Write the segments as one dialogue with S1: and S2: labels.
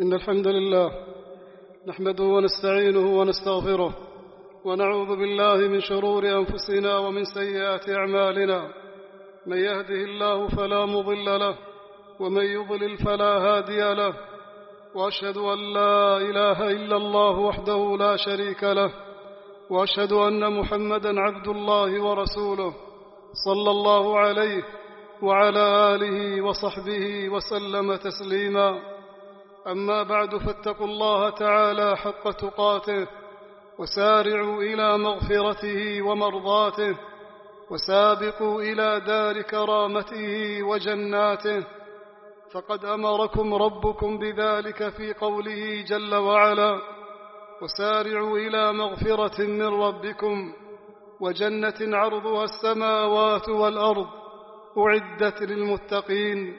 S1: إن الحمد لله نحمده ونستعينه ونستغفره ونعوذ بالله من شرور أنفسنا ومن سيئات أعمالنا. من يهده الله فلا مضل له ومن يضلل فلا هادي له، وأشهد أن لا إله إلا الله وحده لا شريك له، وأشهد أن محمدا عبد الله ورسوله صلى الله عليه وعلى آله وصحبه وسلم تسليما. أما بعد، فاتقوا الله تعالى حق تقاته، وسارعوا إلى مغفرته ومرضاته، وسابقوا إلى دار كرامته وجناته، فقد أمركم ربكم بذلك في قوله جل وعلا: وسارعوا إلى مغفرة من ربكم وجنة عرضها السماوات والأرض أعدت للمتقين.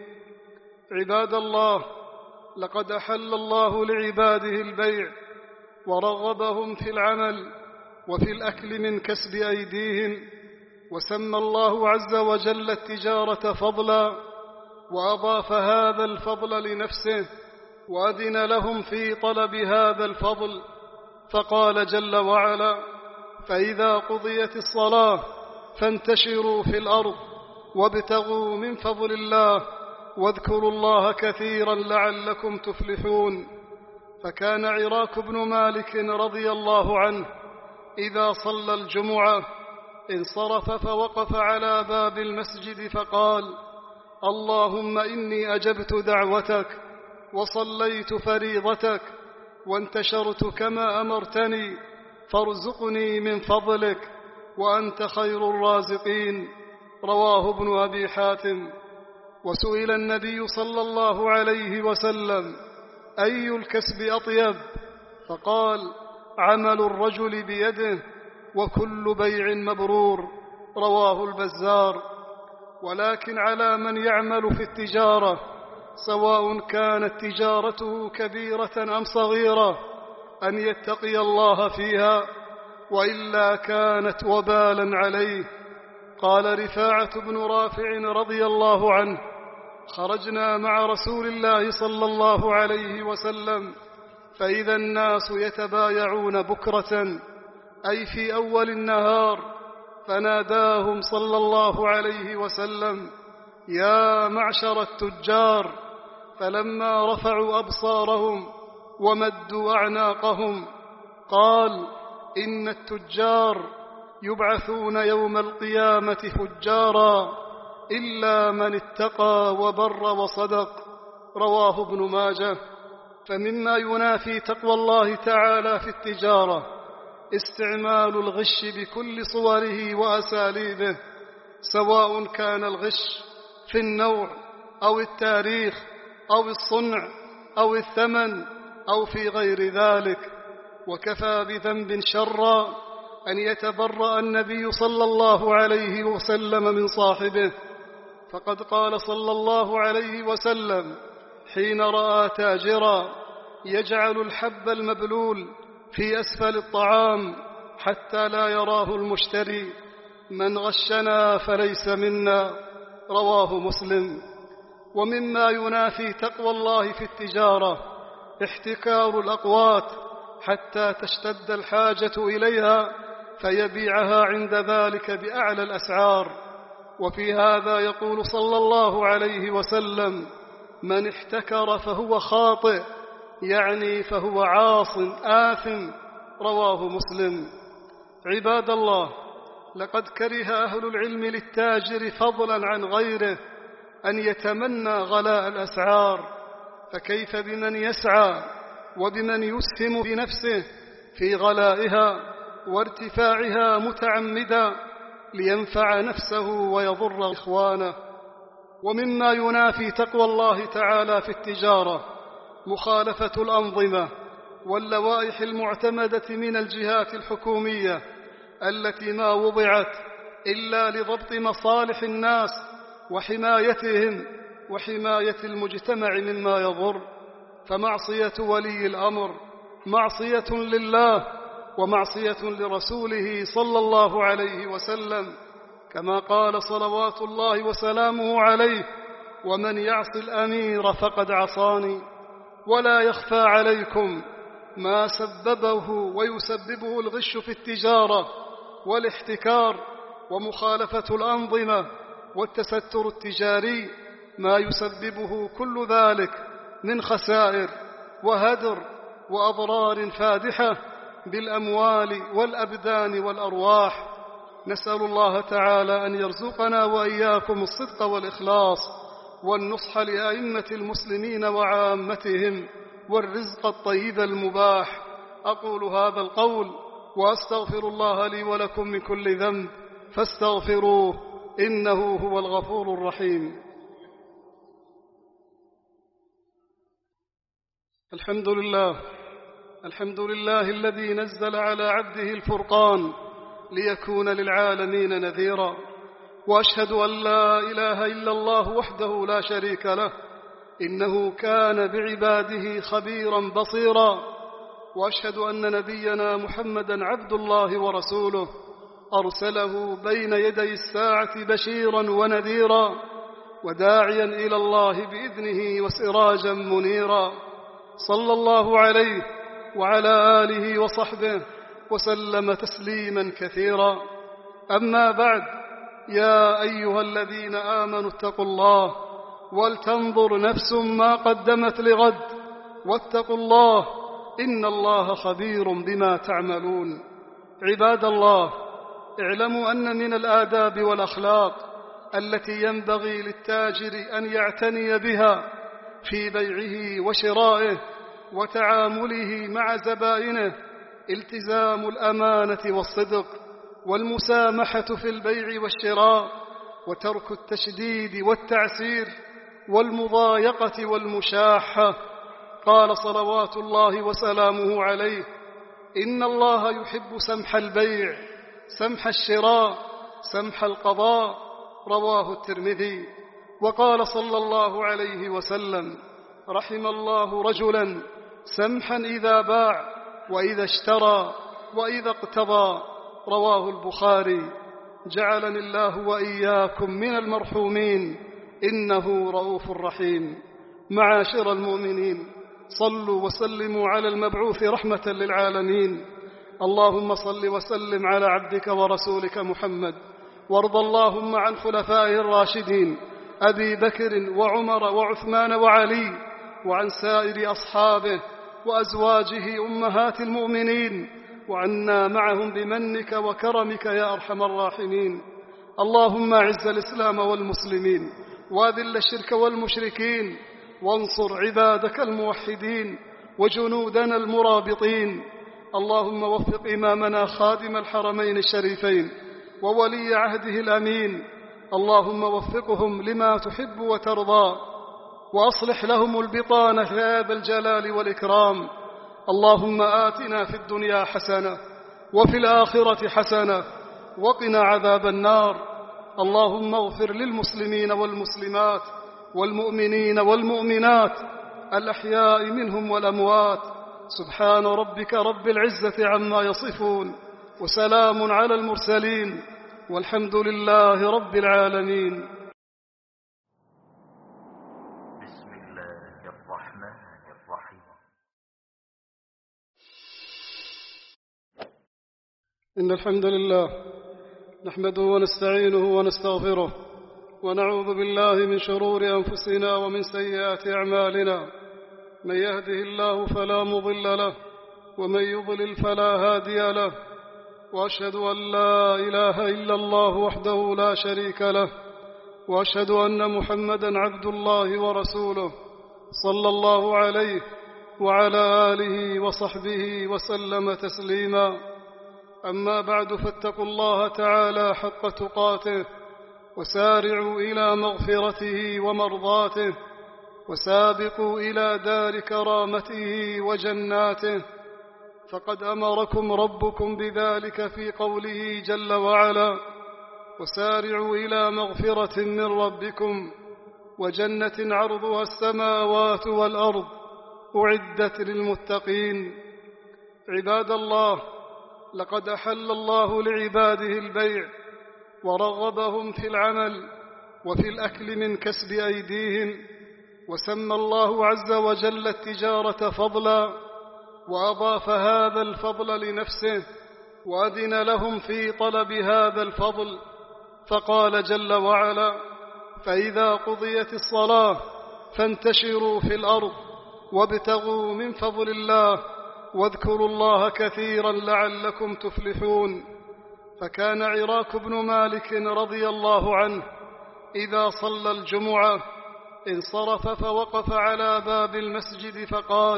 S1: عباد الله، لقد أحل الله لعباده البيع ورغبهم في العمل وفي الأكل من كسب أيديهم، وسمى الله عز وجل التجارة فضلا، وأضاف هذا الفضل لنفسه، وأذن لهم في طلب هذا الفضل، فقال جل وعلا: فإذا قضيت الصلاة فانتشروا في الأرض وابتغوا من فضل الله واذكروا الله كثيرا لعلكم تفلحون. فكان عراك بن مالك رضي الله عنه إذا صلى الجمعة انصرف فوقف على باب المسجد فقال: اللهم إني أجبت دعوتك وصليت فريضتك وانتشرت كما أمرتني، فارزقني من فضلك وأنت خير الرازقين. رواه ابن أبي حاتم. وسئل النبي صلى الله عليه وسلم: أي الكسب أطيب؟ فقال: عمل الرجل بيده، وكل بيع مبرور. رواه البزار. ولكن على من يعمل في التجارة، سواء كانت تجارته كبيرة أم صغيرة، أن يتقي الله فيها، وإلا كانت وبالا عليه. قال رفاعة بن رافع رضي الله عنه: خرجنا مع رسول الله صلى الله عليه وسلم فإذا الناس يتبايعون بكرة، أي في أول النهار، فناداهم صلى الله عليه وسلم: يا معشر التجار. فلما رفعوا أبصارهم ومدوا أعناقهم قال: إن التجار يبعثون يوم القيامة فجارا إلا من اتقى وبر وصدق. رواه ابن ماجه. فمما ينافي تقوى الله تعالى في التجارة استعمال الغش بكل صوره وأساليبه، سواء كان الغش في النوع أو التاريخ أو الصنع أو الثمن أو في غير ذلك. وكفى بذنب شرا أن يتبرأ النبي صلى الله عليه وسلم من صاحبه، فقد قال صلى الله عليه وسلم حين رأى تاجرا يجعل الحب المبلول في أسفل الطعام حتى لا يراه المشتري: من غشنا فليس منا. رواه مسلم. ومما ينافي تقوى الله في التجارة احتكار الأقوات حتى تشتد الحاجة إليها فيبيعها عند ذلك بأعلى الأسعار. وفي هذا يقول صلى الله عليه وسلم: من احتكر فهو خاطئ، يعني فهو عاص آثم. رواه مسلم. عباد الله، لقد كره أهل العلم للتاجر فضلا عن غيره أن يتمنى غلاء الأسعار، فكيف بمن يسعى وبمن يسهم بنفسه في غلائها وارتفاعها متعمدا لينفع نفسه ويضر إخوانه. ومما ينافي تقوى الله تعالى في التجارة مخالفة الأنظمة واللوائح المعتمدة من الجهات الحكومية التي ما وضعت إلا لضبط مصالح الناس وحمايتهم وحماية المجتمع مما يضر. فمعصية ولي الأمر معصية لله ومعصية لرسوله صلى الله عليه وسلم، كما قال صلوات الله وسلامه عليه: ومن يعص الأمير فقد عصاني. ولا يخفى عليكم ما سببه ويسببه الغش في التجارة والاحتكار ومخالفة الأنظمة والتستر التجاري، ما يسببه كل ذلك من خسائر وهدر وأضرار فادحة بالأموال والأبدان والأرواح. نسأل الله تعالى أن يرزقنا وإياكم الصدق والإخلاص والنصح لأئمة المسلمين وعامتهم والرزق الطيب المباح. أقول هذا القول وأستغفر الله لي ولكم من كل ذنب فاستغفروه إنه هو الغفور الرحيم. الحمد لله الذي نزل على عبده الفرقان ليكون للعالمين نذيرا، وأشهد أن لا إله إلا الله وحده لا شريك له، إنه كان بعباده خبيرا بصيرا، وأشهد أن نبينا محمدا عبد الله ورسوله أرسله بين يدي الساعة بشيرا ونذيرا وداعيا إلى الله بإذنه وسراجا منيرا، صلى الله عليه وعلى آله وصحبه وسلم تسليما كثيرا. أما بعد، يا أيها الذين آمنوا اتقوا الله ولتنظر نفس ما قدمت لغد واتقوا الله إن الله خبير بما تعملون. عباد الله، اعلموا أن من الآداب والأخلاق التي ينبغي للتاجر أن يعتني بها في بيعه وشرائه وتعامله مع زبائنه التزام الأمانة والصدق والمسامحة في البيع والشراء، وترك التشديد والتعسير والمضايقة والمشاحة. قال صلوات الله وسلامه عليه: إن الله يحب سمح البيع، سمح الشراء، سمح القضاء. رواه الترمذي. وقال صلى الله عليه وسلم: رحم الله رجلا سمحا إذا باع وإذا اشترى وإذا اقتضى. رواه البخاري. جعلني الله وإياكم من المرحومين، إنه رؤوف رحيم. معاشر المؤمنين، صلوا وسلموا على المبعوث رحمة للعالمين. اللهم صل وسلم على عبدك ورسولك محمد، وارض اللهم عن خلفائه الراشدين أبي بكر وعمر وعثمان وعلي، وعن سائر أصحابه وأزواجه أمهات المؤمنين، وعنا معهم بمنك وكرمك يا أرحم الراحمين. اللهم أعز الإسلام والمسلمين وأذل الشرك والمشركين، وانصر عبادك الموحدين وجنودنا المرابطين. اللهم وفق إمامنا خادم الحرمين الشريفين وولي عهده الأمين، اللهم وفقهم لما تحب وترضى، وأصلح لهم البطانة يا ذا الجلال والإكرام. اللهم آتنا في الدنيا حسنة وفي الآخرة حسنة وقنا عذاب النار. اللهم اغفر للمسلمين والمسلمات والمؤمنين والمؤمنات الأحياء منهم والأموات. سبحان ربك رب العزة عما يصفون، وسلام على المرسلين، والحمد لله رب العالمين.
S2: بسم الله الرحمن الرحيم.
S1: إن الحمد لله نحمده ونستعينه ونستغفره، ونعوذ بالله من شرور أنفسنا ومن سيئات أعمالنا. من يهده الله فلا مضل له، ومن يضلل فلا هادي له، وأشهد أن لا إله إلا الله وحده لا شريك له، وأشهد أن محمدا عبد الله ورسوله صلى الله عليه وعلى آله وصحبه وسلم تسليما. أما بعد، فاتقوا الله تعالى حق تقاته، وسارعوا إلى مغفرته ومرضاته، وسابقوا إلى دار كرامته وجناته، فقد أمركم ربكم بذلك في قوله جل وعلا: وسارعوا إلى مغفرة من ربكم وجنة عرضها السماوات والأرض أعدت للمتقين. عباد الله، لقد أحل الله لعباده البيع، ورغبهم في العمل وفي الأكل من كسب أيديهم، وسمى الله عز وجل التجارة فضلا، وأضاف هذا الفضل لنفسه، وأذن لهم في طلب هذا الفضل، فقال جل وعلا: فإذا قضيت الصلاة فانتشروا في الأرض وابتغوا من فضل الله واذكروا الله كثيرا لعلكم تفلحون. فكان عراك بن مالك رضي الله عنه إذا صلى الجمعة انصرف فوقف على باب المسجد فقال: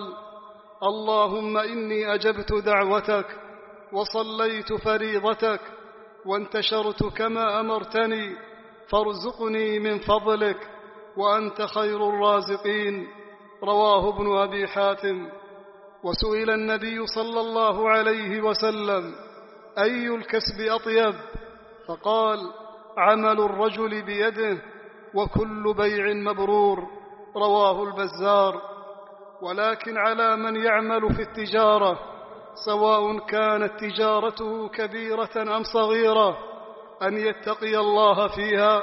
S1: اللهم إني أجبت دعوتك وصليت فريضتك وانتشرت كما أمرتني، فارزقني من فضلك وأنت خير الرازقين. رواه ابن أبي حاتم. وسئل النبي صلى الله عليه وسلم: أي الكسب أطيب؟ فقال: عمل الرجل بيده، وكل بيع مبرور. رواه البزار. ولكن على من يعمل في التجارة، سواء كانت تجارته كبيرة أم صغيرة، أن يتقي الله فيها،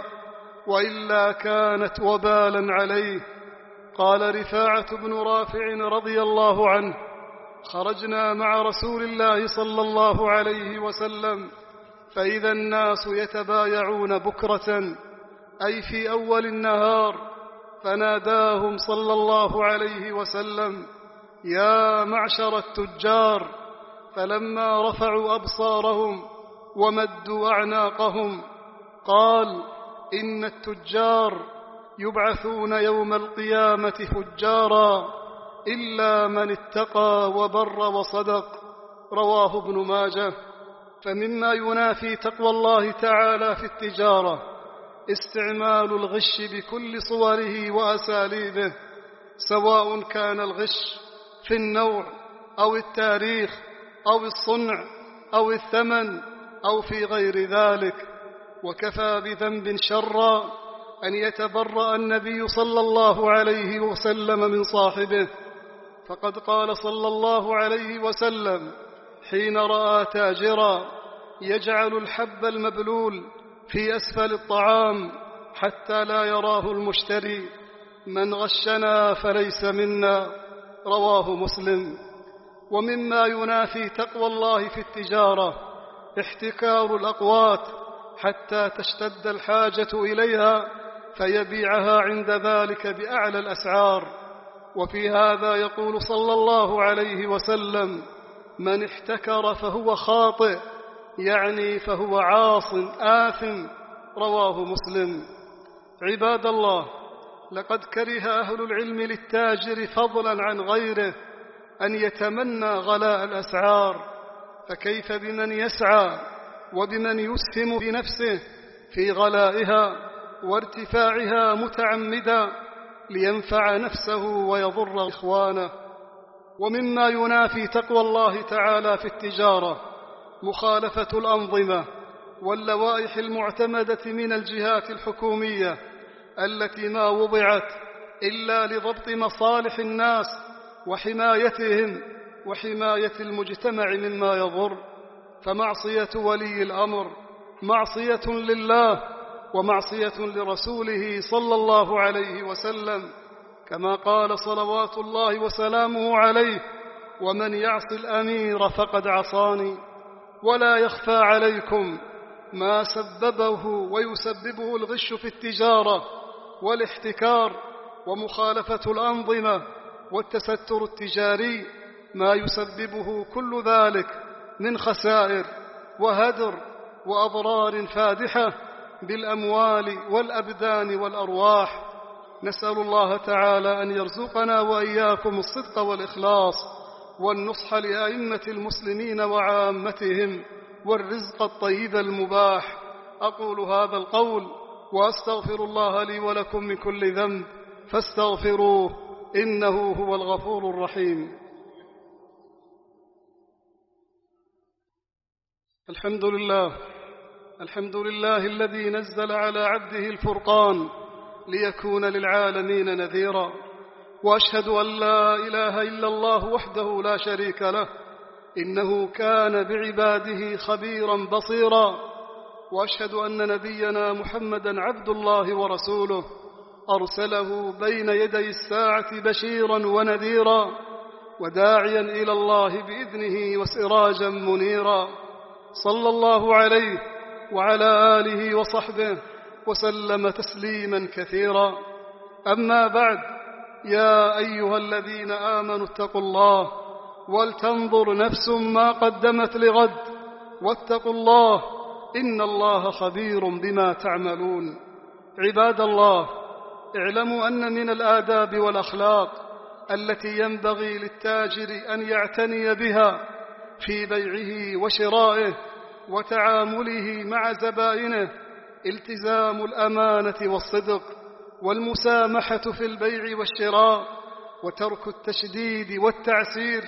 S1: وإلا كانت وبالا عليه. قال رفاعة بن رافع رضي الله عنه: خرجنا مع رسول الله صلى الله عليه وسلم فإذا الناس يتبايعون بكرة، أي في أول النهار، فناداهم صلى الله عليه وسلم: يا معشر التجار. فلما رفعوا أبصارهم ومدوا أعناقهم قال: إن التجار يبعثون يوم القيامة فجارا إلا من اتقى وبر وصدق. رواه ابن ماجه. فمما ينافي تقوى الله تعالى في التجارة استعمال الغش بكل صوره وأساليبه، سواء كان الغش في النوع أو التاريخ أو الصنع أو الثمن أو في غير ذلك. وكفى بذنب شرا أن يتبرأ النبي صلى الله عليه وسلم من صاحبه، فقد قال صلى الله عليه وسلم حين رأى تاجرا يجعل الحب المبلول في أسفل الطعام حتى لا يراه المشتري: من غشنا فليس منا. رواه مسلم. ومما ينافي تقوى الله في التجارة احتكار الأقوات حتى تشتد الحاجة إليها فيبيعها عند ذلك بأعلى الأسعار. وفي هذا يقول صلى الله عليه وسلم: من احتكر فهو خاطئ، يعني فهو عاص آثم. رواه مسلم. عباد الله، لقد كره أهل العلم للتاجر فضلا عن غيره أن يتمنى غلاء الأسعار، فكيف بمن يسعى وبمن يسهم بنفسه في غلائها وارتفاعها متعمدا لينفع نفسه ويضر إخوانه. ومما ينافي تقوى الله تعالى في التجارة مخالفة الأنظمة واللوائح المعتمدة من الجهات الحكومية التي ما وضعت إلا لضبط مصالح الناس وحمايتهم وحماية المجتمع مما يضر. فمعصية ولي الأمر معصية لله ومعصية لرسوله صلى الله عليه وسلم، كما قال صلوات الله وسلامه عليه: ومن يعص الأمير فقد عصاني. ولا يخفى عليكم ما سببه ويسببه الغش في التجارة والاحتكار ومخالفة الأنظمة والتستر التجاري، ما يسببه كل ذلك من خسائر وهدر وأضرار فادحة بالأموال والأبدان والأرواح. نسأل الله تعالى أن يرزقنا وإياكم الصدق والإخلاص والنصح لأئمة المسلمين وعامتهم والرزق الطيب المباح. أقول هذا القول وأستغفر الله لي ولكم من كل ذنب فاستغفروه إنه هو الغفور الرحيم. الحمد لله الذي نزل على عبده الفرقان ليكون للعالمين نذيرا، وأشهد أن لا إله إلا الله وحده لا شريك له، إنه كان بعباده خبيرا بصيرا. وأشهد أن نبينا محمدا عبد الله ورسوله، أرسله بين يدي الساعة بشيرا ونذيرا وداعيا إلى الله بإذنه وسراجا منيرا، صلى الله عليه وعلى آله وصحبه وسلم تسليما كثيرا. أما بعد، يا أيها الذين آمنوا اتقوا الله ولتنظر نفس ما قدمت لغد واتقوا الله إن الله خبير بما تعملون. عباد الله، اعلموا أن من الآداب والأخلاق التي ينبغي للتاجر أن يعتني بها في بيعه وشرائه وتعامله مع زبائنه التزام الأمانة والصدق والمسامحة في البيع والشراء، وترك التشديد والتعسير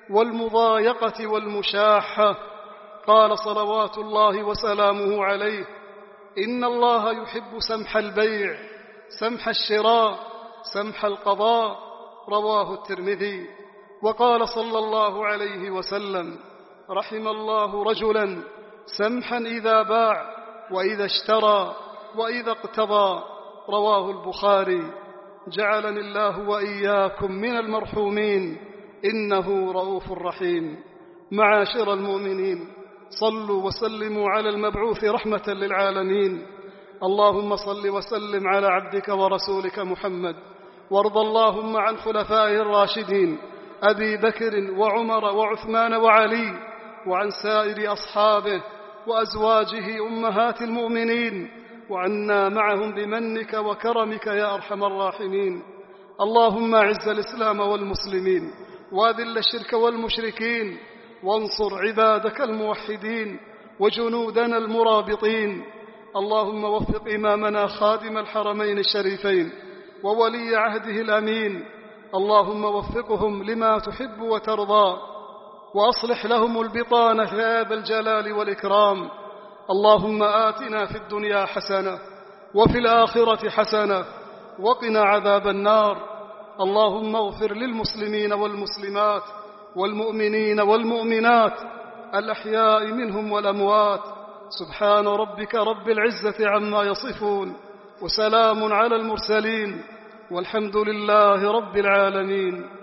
S1: والمضايقة والمشاحة. قال صلوات الله وسلامه عليه: إن الله يحب سمح البيع، سمح الشراء، سمح القضاء. رواه الترمذي. وقال صلى الله عليه وسلم: رحم الله رجلا سمحا إذا باع وإذا اشترى وإذا اقتضى. رواه البخاري. جعلني الله وإياكم من المرحومين، إنه رؤوف رحيم. معاشر المؤمنين، صلوا وسلموا على المبعوث رحمة للعالمين. اللهم صل وسلم على عبدك ورسولك محمد، وارض اللهم عن خلفائه الراشدين أبي بكر وعمر وعثمان وعلي، وعن سائر أصحابه وأزواجه أمهات المؤمنين، وعنا معهم بمنك وكرمك يا أرحم الراحمين. اللهم أعز الإسلام والمسلمين، وأذل الشرك والمشركين، وانصر عبادك الموحدين وجنودنا المرابطين. اللهم وفق إمامنا خادم الحرمين الشريفين وولي عهده الأمين، اللهم وفقهم لما تحب وترضى، وأصلح لهم البطانة يا ذا الجلال والإكرام. اللهم آتنا في الدنيا حسنة وفي الآخرة حسنة وقنا عذاب النار. اللهم اغفر للمسلمين والمسلمات والمؤمنين والمؤمنات الأحياء منهم والأموات. سبحان ربك رب العزة عما يصفون، وسلام على المرسلين، والحمد لله رب العالمين.